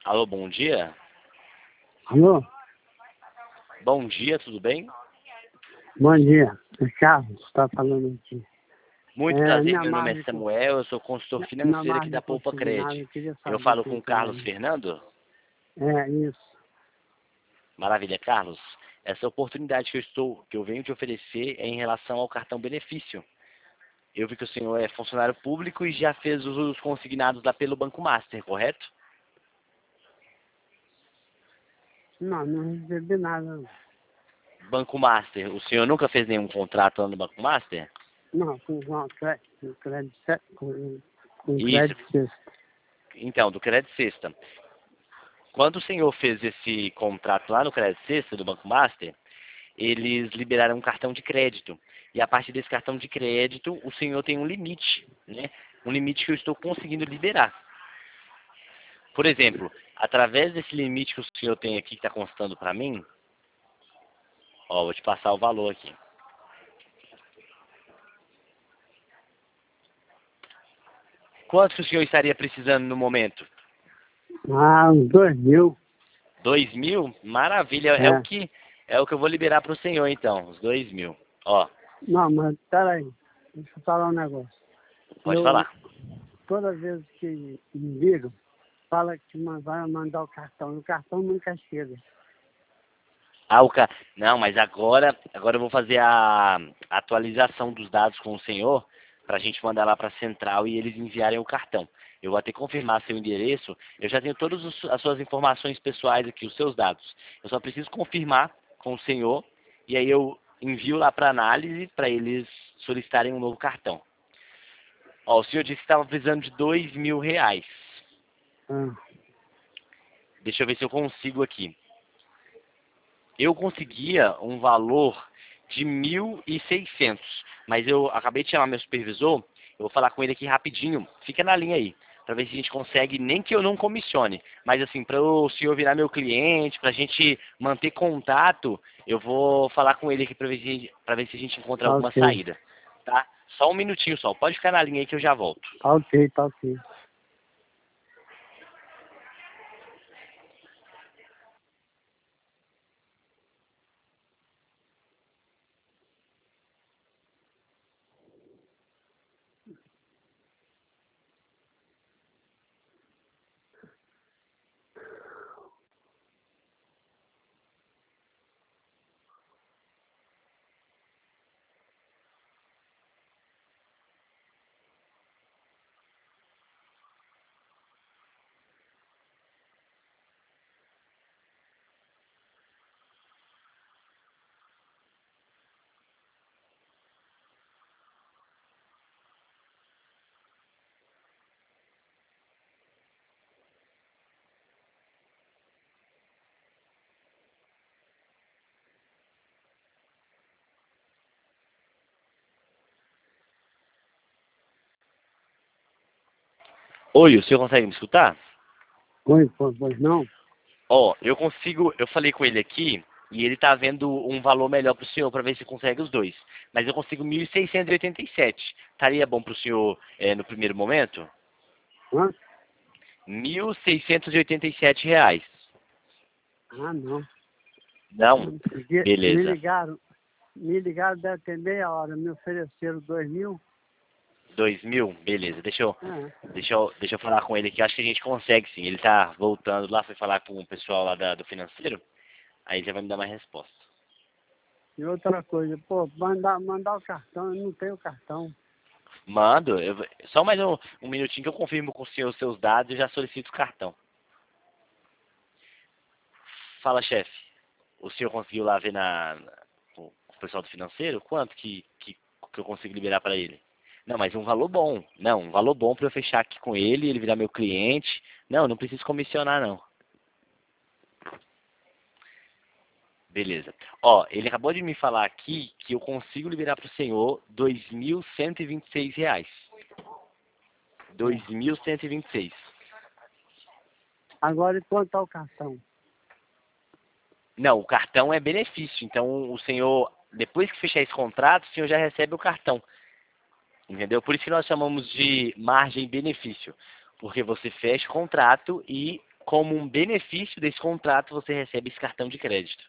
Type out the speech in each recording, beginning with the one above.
Alô, bom dia? Alô? Bom dia, tudo bem? Bom dia. É Carlos, está falando aqui. Muito prazer, Minha meu nome é margem, Samuel, eu sou consultor minha financeiro aqui margem da Poupa consignada, Cred. eu queria Eu saber falo com quem o que é Carlos aí. Fernando? É, isso. Maravilha, Carlos. Essa oportunidade que eu venho te oferecer é em relação ao cartão benefício. Eu vi que o senhor é funcionário público e já fez os usos consignados lá pelo Banco Master, correto? Não, não recebi nada. Não, Banco Master, o senhor nunca fez nenhum contrato lá no Banco Master? não com crédito, com Isso. crédito sexta. Então, do Crédito Sexta. Quando o senhor fez esse contrato lá no Crédito Sexta do Banco Master, eles liberaram um cartão de crédito. E a partir desse cartão de crédito, o senhor tem um limite, né? Um limite que eu estou conseguindo liberar. Por exemplo, através desse limite que o senhor tem aqui, que está constando para mim, ó, vou te passar o valor aqui. Quanto que o senhor estaria precisando no momento? Uns 2.000. 2.000? Maravilha, É. é o que eu vou liberar para o senhor então, os 2.000. Ó, Não, mas peraí. Deixa eu falar um negócio. pode falar. Toda vez que me ligam, fala que vai mandar o cartão. E o cartão nunca chega. Ah, não, mas agora eu vou fazer a atualização dos dados com o senhor para a gente mandar lá para a central e eles enviarem o cartão. Eu vou até confirmar seu endereço. Eu já tenho todas as suas informações pessoais aqui, os seus dados. Eu só preciso confirmar com o senhor e aí eu envio lá para análise para eles solicitarem um novo cartão. Ó, o senhor disse que estava precisando de R$ 2.000. Ah, Deixa eu ver se eu consigo aqui. Eu conseguia um valor de 1.600, mas eu acabei de chamar meu supervisor, eu vou falar com ele aqui rapidinho, fica na linha aí, para ver se a gente consegue, nem que eu não comissione, mas assim, para o senhor virar meu cliente, para a gente manter contato, eu vou falar com ele aqui para ver se a gente encontra tá alguma ok. saída, tá? Só um minutinho só, pode ficar na linha aí que eu já volto. Tá ok, tá ok. Oi, o senhor consegue me escutar? Oi, pois não? Ó, eu falei com ele aqui e ele tá vendo um valor melhor pro senhor para ver se consegue os dois. Mas eu consigo 1.687. Estaria bom pro senhor no primeiro momento? Hã? R$ 1.687. Não. Não? Porque Beleza. me ligaram deve ter meia hora, me ofereceram 2.000. 2.000? Beleza. É, Deixa eu falar com ele aqui. Acho que a gente consegue sim. Ele tá voltando lá, foi falar com o pessoal lá do financeiro. Aí já vai me dar mais resposta. e outra coisa, mandar o cartão, eu não tenho cartão. Mando. Só mais um minutinho que eu confirmo com o senhor os seus dados e já solicito o cartão. Fala, chefe. O senhor conseguiu lá ver com o pessoal do financeiro quanto que eu consigo liberar para ele? Não, mas um valor bom. Não, um valor bom para eu fechar aqui com ele virar meu cliente. Não, não preciso comissionar, não. Beleza. Ó, ele acabou de me falar aqui que eu consigo liberar para o senhor R$ 2.126. É. 2.126. Agora, e quanto ao cartão? Não, o cartão é benefício. Então, o senhor, depois que fechar esse contrato, o senhor já recebe o cartão. Entendeu? Por isso que nós chamamos de margem benefício. Porque você fecha o contrato e como um benefício desse contrato, você recebe esse cartão de crédito.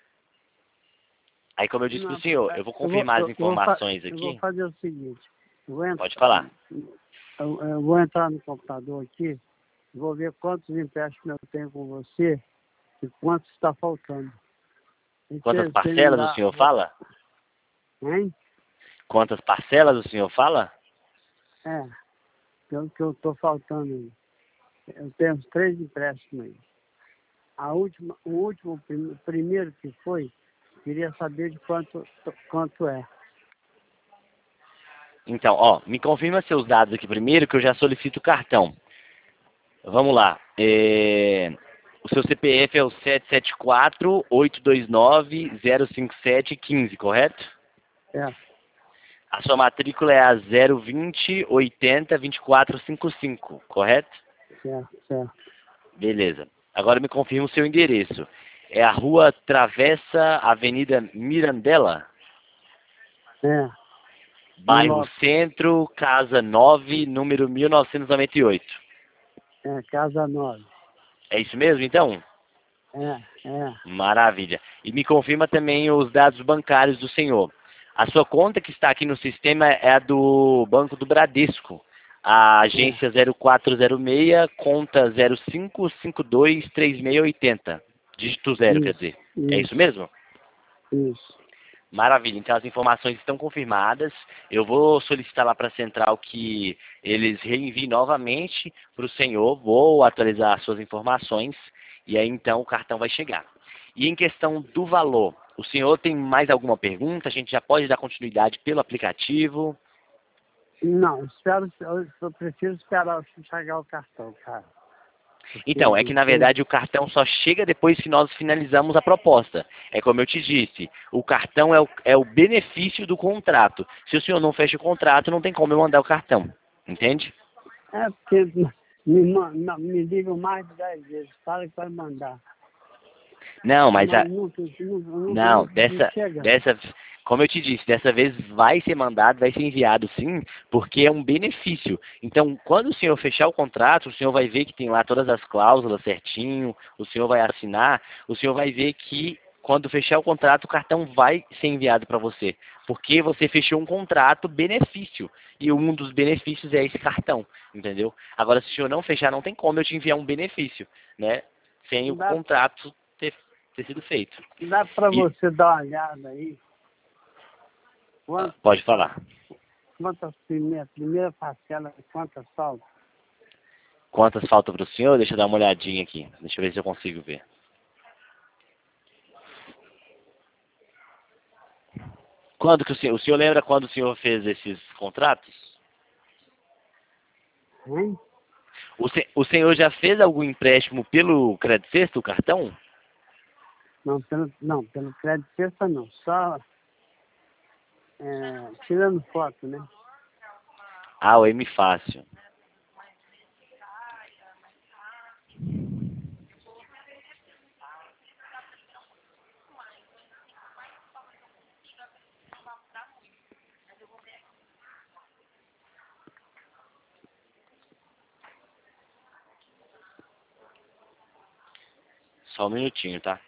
Aí, como eu disse para o senhor, eu vou confirmar as informações eu vou aqui. fazer o seguinte. Pode falar. Eu vou entrar no computador aqui, vou ver quantos empréstimos eu tenho com você e quanto está faltando. Quantas parcelas o senhor fala? Hein? Quantas parcelas o senhor fala? É, que eu estou faltando aí. Eu tenho uns 3 empréstimos aí. O primeiro que foi, queria saber de quanto é. Então, ó, me confirma seus dados aqui primeiro, que eu já solicito o cartão. Vamos lá. O seu CPF é o 774-829-05715, correto? É, A sua matrícula é a 020-80-2455, correto? certo. Beleza. Agora me confirma o seu endereço. É a Rua Travessa Avenida Mirandela, É, bairro Lopes. Centro, Casa 9, número 1998. Casa 9. É isso mesmo, então? É. Maravilha. E me confirma também os dados bancários do senhor. A sua conta que está aqui no sistema é a do Banco do Bradesco. A agência 0406, conta 05523680. Dígito 0, quer dizer. É isso mesmo? Isso. Maravilha. Então as informações estão confirmadas. Eu vou solicitar lá para a central que eles reenviem novamente para o senhor. Vou atualizar as suas informações e aí então o cartão vai chegar. E em questão do valor, o senhor tem mais alguma pergunta? A gente já pode dar continuidade pelo aplicativo. Não, eu preciso esperar chegar o cartão, cara. Então, é que na verdade o cartão só chega depois que nós finalizamos a proposta. É como eu te disse, o cartão é o benefício do contrato. Se o senhor não fecha o contrato, não tem como eu mandar o cartão. Entende? É porque me ligam mais de 10 vezes, fala que vai mandar. Não, mas não, chega. como eu te disse, dessa vez vai ser mandado, vai ser enviado sim, porque é um benefício. Então, quando o senhor fechar o contrato, o senhor vai ver que tem lá todas as cláusulas certinho, o senhor vai assinar, o senhor vai ver que quando fechar o contrato, o cartão vai ser enviado para você, porque você fechou um contrato benefício, e um dos benefícios é esse cartão, entendeu? Agora, se o senhor não fechar, não tem como eu te enviar um benefício, né? Sem o contrato ter sido feito. Dá para você dar uma olhada aí? Pode falar. Quantas primeira parcela, quantas faltam? Quantas faltam para o senhor? Deixa eu dar uma olhadinha aqui. Deixa eu ver se eu consigo ver. Quando que o senhor lembra quando o senhor fez esses contratos? Hein? O senhor já fez algum empréstimo pelo Crédito Sexto, o cartão? Não, pelo crédito sexta não. Só tirando foto, né? Ah, o M Fácil. Só um minutinho, tá?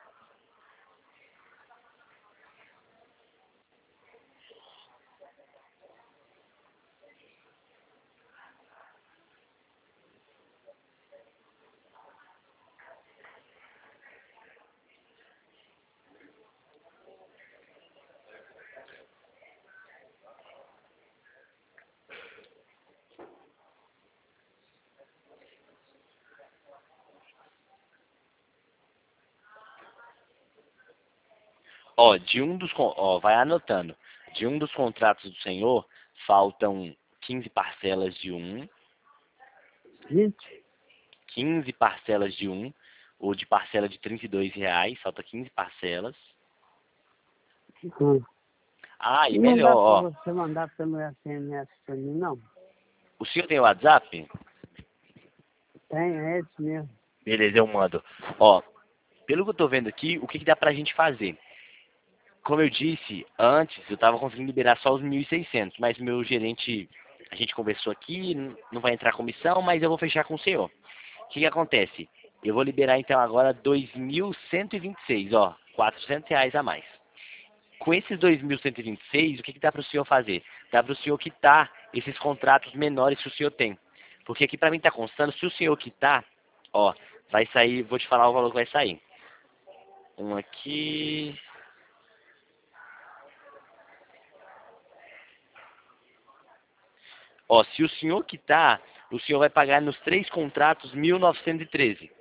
Ó, vai anotando. De um dos contratos do senhor, faltam 15 parcelas de um, 20? 15 parcelas de um, ou de parcela de R$ 32, falta 15 parcelas. Ah, e Não melhor, dá ó. para você mandar pelo SMS para mim, não? O senhor tem o WhatsApp? Tem, é esse mesmo. Beleza, eu mando. Ó, pelo que eu tô vendo aqui, o que dá pra gente fazer? Como eu disse antes, eu tava conseguindo liberar só os 1.600, mas meu gerente, a gente conversou aqui, não vai entrar comissão, mas eu vou fechar com o senhor. que acontece? Eu vou liberar então agora 2.126, ó, R$ 400 a mais. Com esses 2.126, o que dá para o senhor fazer? Dá para o senhor quitar esses contratos menores que o senhor tem. Porque aqui para mim está constando, se o senhor quitar, ó, vai sair, vou te falar o valor que vai sair. Um aqui. Ó, se o senhor quitar, o senhor vai pagar nos 3 contratos 1.913.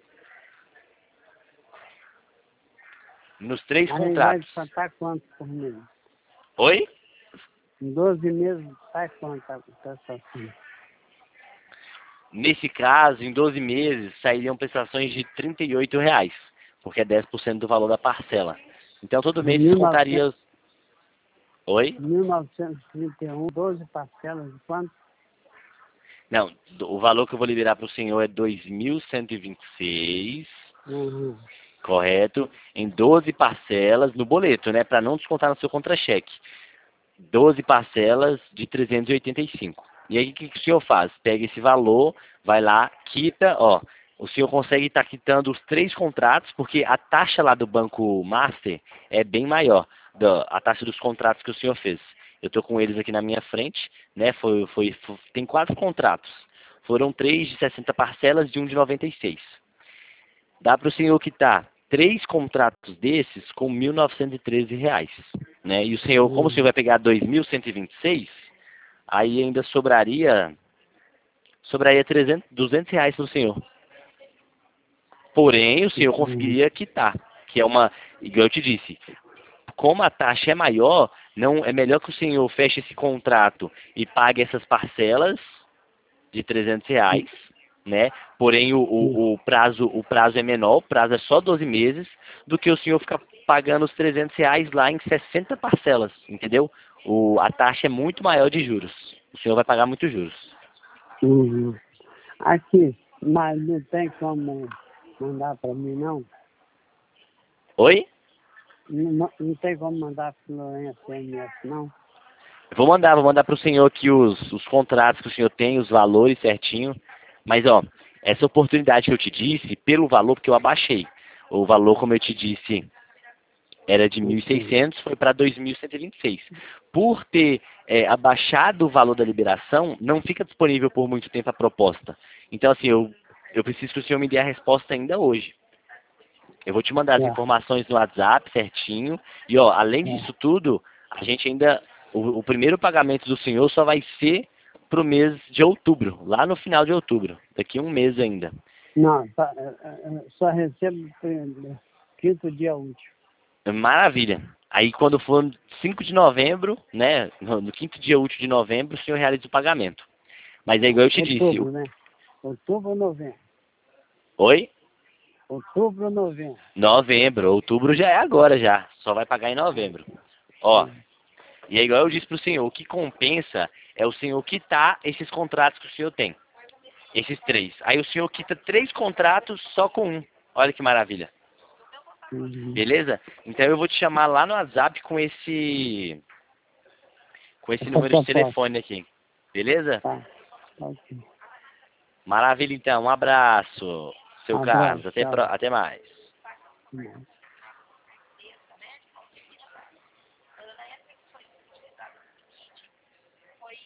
Nos 3 Aí vai contratos. descontar quanto por mês? Oi? Em 12 meses, sai quanto tá assim? Nesse caso, em 12 meses, sairiam prestações de R$ 38, porque é 10% do valor da parcela. Então, todo De mês descontaria... Oi? 1931, 12 parcelas de quanto? Não, o valor que eu vou liberar para o senhor é 2.126, Uhum. correto? Em 12 parcelas no boleto, né? Para não descontar no seu contra-cheque. 12 parcelas de 385. E aí, o que o senhor faz? Pega esse valor, vai lá, quita, ó. O senhor consegue estar quitando os 3 contratos, porque a taxa lá do Banco Master é bem maior, a taxa dos contratos que o senhor fez. Eu estou com eles aqui na minha frente, né? Tem 4 contratos. Foram 3 de 60 parcelas e um de 96. Dá para o senhor quitar 3 contratos desses com R$ 1.913, né? E o senhor, como o senhor vai pegar 2.126, aí ainda sobraria R$ 200 para o senhor. Porém, o senhor conseguiria quitar, que é uma, igual eu te disse, como a taxa é maior, não é melhor que o senhor feche esse contrato e pague essas parcelas de R$ 300, né? Porém, o prazo é menor, o prazo é só 12 meses, do que o senhor ficar pagando os R$ 300 lá em 60 parcelas, entendeu? A taxa é muito maior de juros. O senhor vai pagar muitos juros. Uhum. Aqui, mas não tem como mandar para mim, não? Oi? Não tem como mandar pelo SMS, não? Vou mandar para o senhor aqui os contratos que o senhor tem, os valores certinho. Mas, ó, essa oportunidade que eu te disse, pelo valor, porque eu abaixei. O valor, como eu te disse, era de 1.600, foi para 2.126. Por ter abaixado o valor da liberação, não fica disponível por muito tempo a proposta. Então, assim, eu preciso que o senhor me dê a resposta ainda hoje. Eu vou te mandar as É, informações no WhatsApp certinho. E, ó, além disso tudo, a gente ainda... O primeiro pagamento do senhor só vai ser para o mês de outubro, lá no final de outubro. Daqui a um mês ainda. não, só recebo quinto dia útil. Maravilha. Aí quando for 5 de novembro, né, no quinto dia útil de novembro, o senhor realiza o pagamento. Mas é igual eu te disse. Outubro, né? Outubro ou novembro? Oi? Outubro ou novembro? Novembro. Outubro já é agora já. Só vai pagar em novembro. Ó. E é igual eu disse pro senhor, o que compensa é o senhor quitar esses contratos que o senhor tem. Esses 3. Aí o senhor quita 3 contratos só com um. Olha que maravilha. Uhum. Beleza? Então eu vou te chamar lá no WhatsApp com esse Essa número de proposta, telefone aqui. Beleza? tá? Ok. Maravilha, então. Um abraço, seu Abraço, Carlos. tchau. Até mais. Uhum.